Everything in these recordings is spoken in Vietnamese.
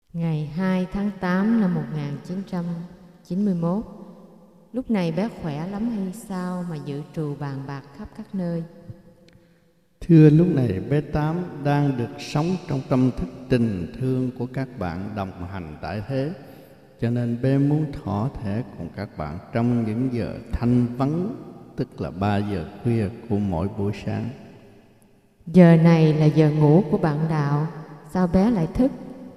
Ngày 2 tháng 8 năm 1991, lúc này bé khỏe lắm hay sao mà dự trù bàn bạc khắp các nơi? Thưa, lúc này bé Tám đang được sống trong tâm thức tình thương của các bạn đồng hành tại thế, cho nên bé muốn thỏ thẻ cùng các bạn trong những giờ thanh vắng, tức là 3 giờ khuya của mỗi buổi sáng. Giờ này là giờ ngủ của bạn Đạo, sao bé lại thức?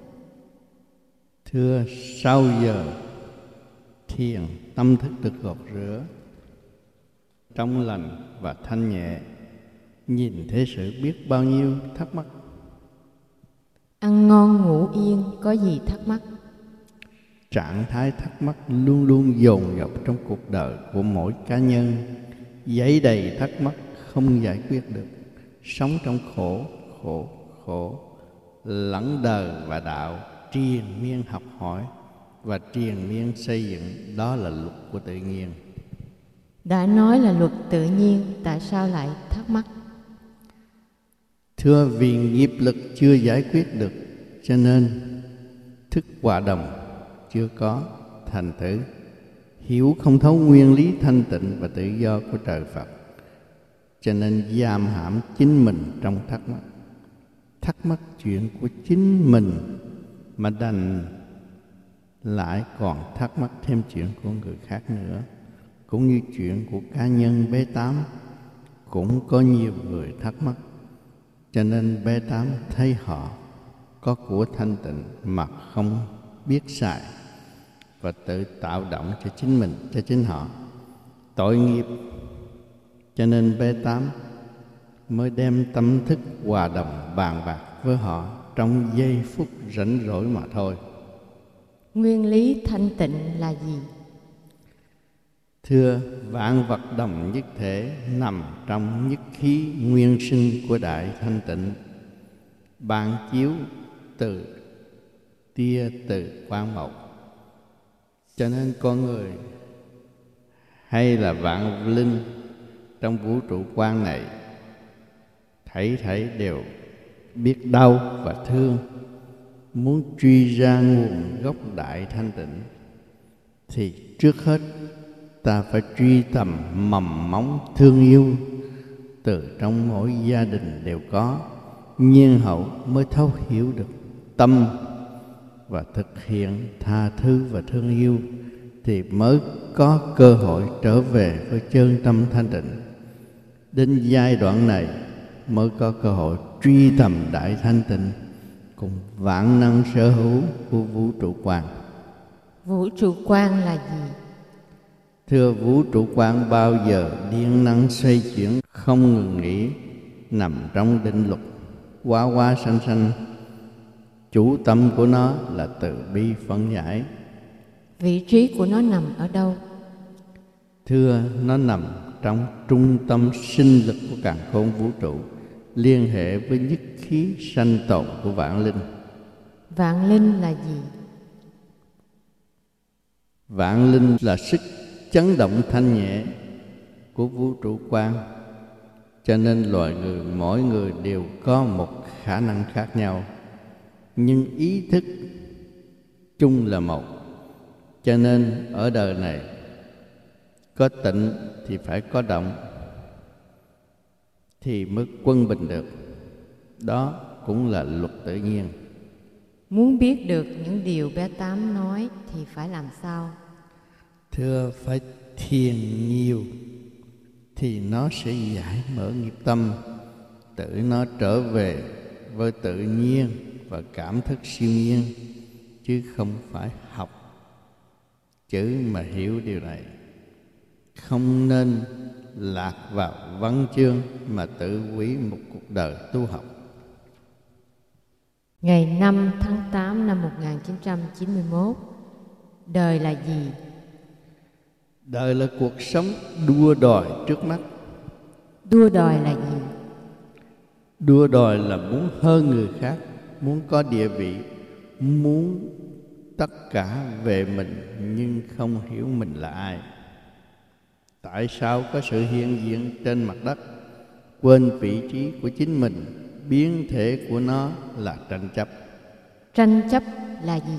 Thưa, sau giờ thiền, tâm thức được gột rửa, trong lành và thanh nhẹ, nhìn thế sự biết bao nhiêu thắc mắc. Ăn ngon ngủ yên, có gì thắc mắc? Trạng thái thắc mắc luôn luôn dồn dập trong cuộc đời của mỗi cá nhân, giấy đầy thắc mắc không giải quyết được, sống trong khổ, lẫn đời và đạo, triền miên học hỏi và triền miên xây dựng. Đó là luật của tự nhiên. Đã nói là luật tự nhiên, tại sao lại thắc mắc? Thưa, vì nghiệp lực chưa giải quyết được, cho nên thức hòa đồng chưa có, thành thử hiểu không thấu nguyên lý thanh tịnh và tự do của trời Phật, cho nên giam hãm chính mình trong thắc mắc chuyện của chính mình, mà đành lại còn thắc mắc thêm chuyện của người khác nữa. Cũng như chuyện của cá nhân bé Tám, cũng có nhiều người thắc mắc, cho nên bé Tám thấy họ có của thanh tịnh mà không biết xài, và tự tạo động cho chính mình, cho chính họ tội nghiệp, cho nên bé Tám mới đem tâm thức hòa đồng bàn bạc với họ trong giây phút rảnh rỗi mà thôi. Nguyên lý thanh tịnh là gì? Thưa, vạn vật đồng nhất thể, nằm trong nhất khí nguyên sinh của đại thanh tịnh, ban chiếu từ tia từ quang mộc. Cho nên con người hay là vạn linh trong vũ trụ quang này, thảy đều biết đau và thương, muốn truy ra nguồn gốc đại thanh tịnh, thì trước hết ta phải truy tầm mầm móng thương yêu từ trong mỗi gia đình đều có, nhiên hậu mới thấu hiểu được tâm và thực hiện tha thứ và thương yêu, thì mới có cơ hội trở về với chân tâm thanh tịnh. Đến giai đoạn này mới có cơ hội truy tầm đại thanh tịnh cùng vạn năng sở hữu của vũ trụ quang. Vũ trụ quang là gì? Thưa, vũ trụ quang bao giờ điện năng xoay chuyển không ngừng nghỉ, nằm trong định luật hóa sanh. Chủ tâm của nó là từ bi phân giải. Vị trí của nó nằm ở đâu? Thưa, nó nằm trong trung tâm sinh lực của càn khôn vũ trụ, liên hệ với nhất khí sanh tồn của vạn linh. Vạn linh là gì? Vạn linh là sức chấn động thanh nhẹ của vũ trụ quang, cho nên loài người mỗi người đều có một khả năng khác nhau, nhưng ý thức chung là một. Cho nên ở đời này có tịnh thì phải có động, thì mới quân bình được. Đó cũng là luật tự nhiên. Muốn biết được những điều bé Tám nói thì phải làm sao? Thưa, phải thiền nhiều thì nó sẽ giải mở nghiệp tâm, tự nó trở về với tự nhiên và cảm thức siêu nhiên, chứ không phải học chữ mà hiểu điều này. Không nên lạc vào văn chương mà tự hủy một cuộc đời tu học. Ngày 5 tháng 8 năm 1991, đời là gì? Đời là cuộc sống đua đòi trước mắt. Đua đòi là gì? Đua đòi là muốn hơn người khác, muốn có địa vị, muốn tất cả về mình nhưng không hiểu mình là ai. Tại sao có sự hiện diện trên mặt đất, quên vị trí của chính mình, biến thể của nó là tranh chấp. Tranh chấp là gì?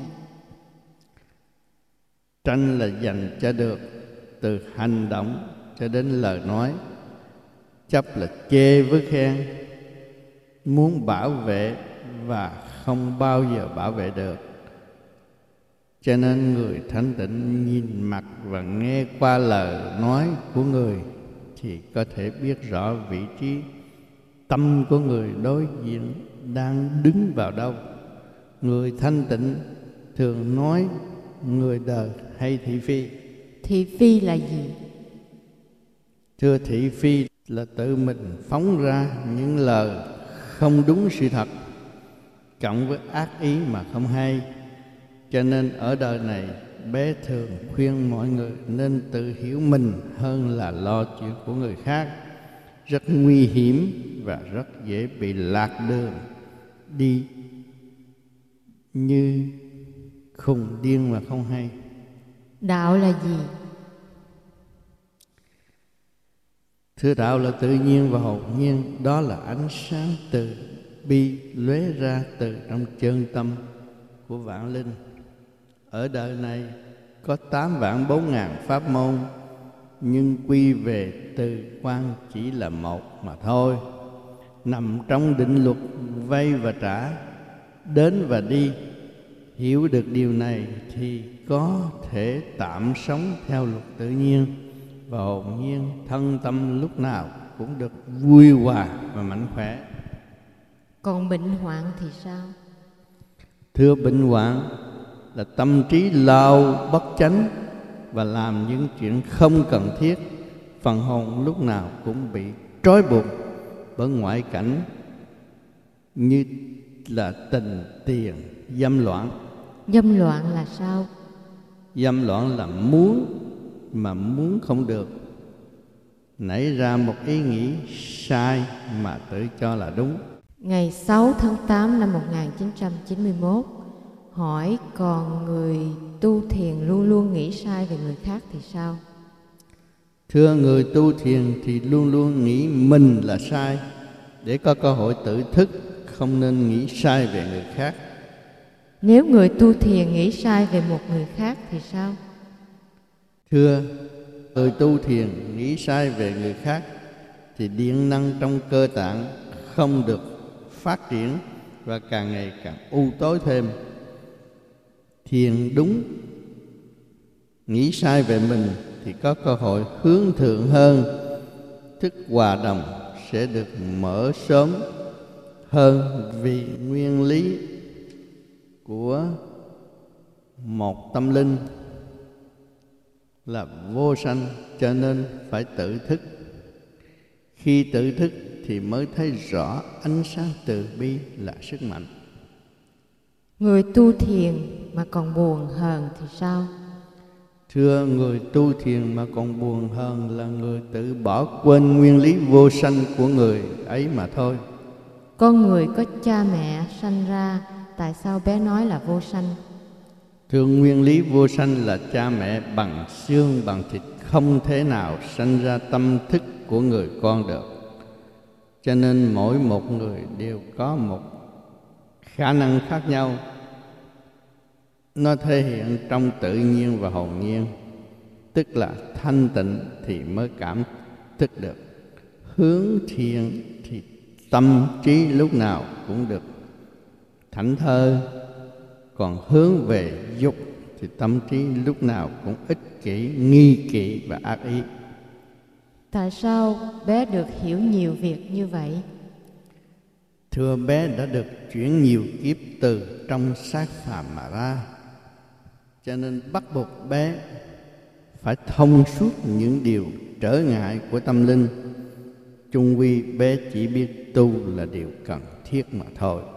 Tranh là dành cho được, từ hành động cho đến lời nói. Chấp là chê với khen, muốn bảo vệ và không bao giờ bảo vệ được. Cho nên người thanh tịnh nhìn mặt và nghe qua lời nói của người thì có thể biết rõ vị trí tâm của người đối diện đang đứng vào đâu. Người thanh tịnh thường nói người đời hay thị phi. Thị phi là gì? Thưa, thị phi là tự mình phóng ra những lời không đúng sự thật, cộng với ác ý mà không hay. Cho nên ở đời này, bé thường khuyên mọi người nên tự hiểu mình hơn là lo chuyện của người khác. Rất nguy hiểm và rất dễ bị lạc đường đi như khùng điên mà không hay. Đạo là gì? Thưa, đạo là tự nhiên và hồn nhiên. Đó là ánh sáng từ bi lóe ra từ trong chân tâm của vạn linh. Ở đời này có 8.400.000 pháp môn, nhưng quy về từ quan chỉ là một mà thôi. Nằm trong định luật vay và trả, đến và đi. Hiểu được điều này thì có thể tạm sống theo luật tự nhiên và hồn nhiên, thân tâm lúc nào cũng được vui hòa và mạnh khỏe. Còn bệnh hoạn thì sao? Thưa, bệnh hoạn là tâm trí lao bất chánh và làm những chuyện không cần thiết. Phần hồn lúc nào cũng bị trói buộc bởi ngoại cảnh như là tình, tiền, dâm loạn. Dâm loạn là sao? Dâm loạn là muốn mà muốn không được, nảy ra một ý nghĩ sai mà tự cho là đúng. Ngày 6 tháng 8 năm 1991, hỏi còn người tu thiền luôn luôn nghĩ sai về người khác thì sao? Thưa, người tu thiền thì luôn luôn nghĩ mình là sai để có cơ hội tự thức, không nên nghĩ sai về người khác. Nếu người tu thiền nghĩ sai về một người khác thì sao? Thưa, người tu thiền nghĩ sai về người khác thì điện năng trong cơ tạng không được phát triển và càng ngày càng u tối thêm. Thiền đúng, nghĩ sai về mình thì có cơ hội hướng thượng hơn, thức hòa đồng sẽ được mở sớm hơn, vì nguyên lý của một tâm linh là vô sanh, cho nên phải tự thức. Khi tự thức thì mới thấy rõ ánh sáng từ bi là sức mạnh. Người tu thiền mà còn buồn hờn thì sao? Thưa, người tu thiền mà còn buồn hờn là người tự bỏ quên nguyên lý vô sanh của người ấy mà thôi. Con người có cha mẹ sanh ra, tại sao bé nói là vô sanh? Thưa, nguyên lý vô sanh là cha mẹ bằng xương bằng thịt không thể nào sanh ra tâm thức của người con được. Cho nên mỗi một người đều có một khả năng khác nhau. Nó thể hiện trong tự nhiên và hồn nhiên, tức là thanh tịnh thì mới cảm thức được. Hướng thiện thì tâm trí lúc nào cũng được thảnh thơi, còn hướng về dục thì tâm trí lúc nào cũng ích kỷ, nghi kỵ và ác ý. Tại sao bé được hiểu nhiều việc như vậy? Thưa, bé đã được chuyển nhiều kiếp từ trong xác phàm mà ra, cho nên bắt buộc bé phải thông suốt những điều trở ngại của tâm linh. Chung quy bé chỉ biết tu là điều cần thiết mà thôi.